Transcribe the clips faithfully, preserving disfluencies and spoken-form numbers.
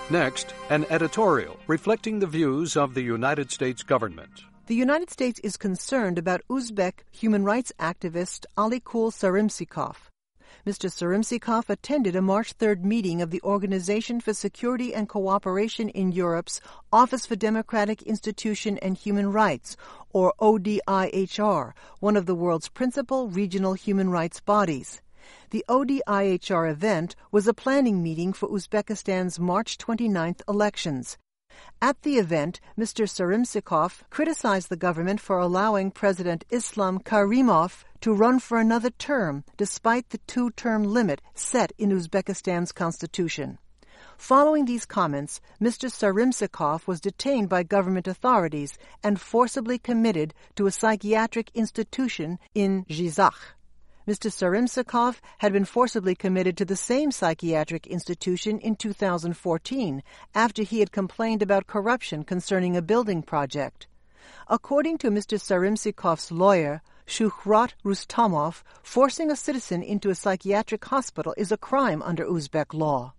Next, an editorial reflecting the views of the United States government. The United States is concerned about Uzbek human rights activist Alikul Sarimsikov. Mister Sarimsikov attended a March third meeting of the Organization for Security and Cooperation in Europe's Office for Democratic Institution and Human Rights, or O D I H R, one of the world's principal regional human rights bodies. The O D I H R event was a planning meeting for Uzbekistan's March twenty-ninth elections. At the event, Mister Sarimsikov criticized the government for allowing President Islam Karimov to run for another term despite the two-term limit set in Uzbekistan's constitution. Following these comments, Mister Sarimsikov was detained by government authorities and forcibly committed to a psychiatric institution in Zhizakh. Mister Sarimsikov had been forcibly committed to the same psychiatric institution in two thousand fourteen after he had complained about corruption concerning a building project. According to Mister Sarimsikov's lawyer, Shuhrat Rustamov, forcing a citizen into a psychiatric hospital is a crime under Uzbek law.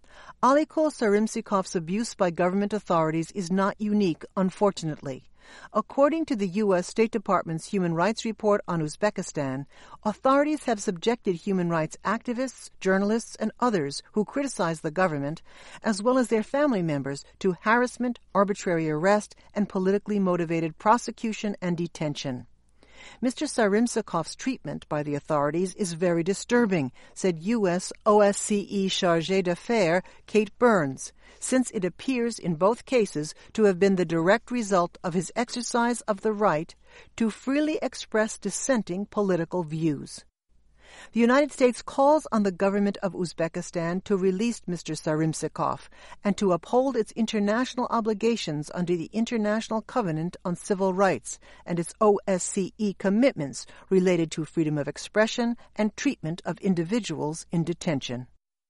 Alikul Sarimsikov's abuse by government authorities is not unique, unfortunately. According to the U S State Department's Human Rights Report on Uzbekistan, authorities have subjected human rights activists, journalists, and others who criticize the government, as well as their family members, to harassment, arbitrary arrest, and politically motivated prosecution and detention. Mister Sarimsikov's treatment by the authorities is very disturbing, said U S O S C E Chargée d'Affaires Kate Burns, since it appears in both cases to have been the direct result of his exercise of the right to freely express dissenting political views. The United States calls on the government of Uzbekistan to release Mister Sarimsikov and to uphold its international obligations under the International Covenant on Civil Rights and its O S C E commitments related to freedom of expression and treatment of individuals in detention.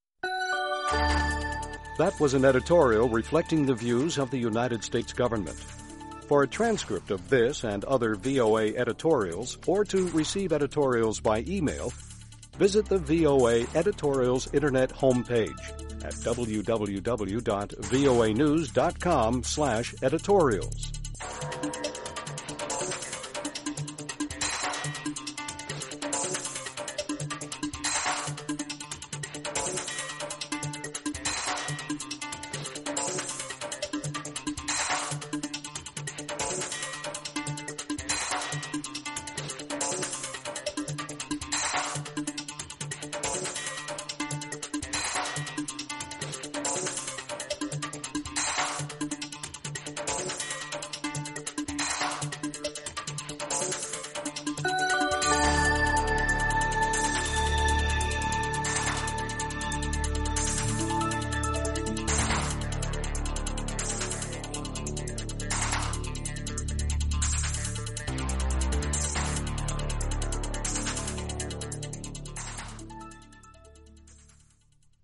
That was an editorial reflecting the views of the United States government. For a transcript of this and other V O A editorials, or to receive editorials by email, visit the V O A Editorials Internet homepage at w w w dot voa news dot com slash editorials.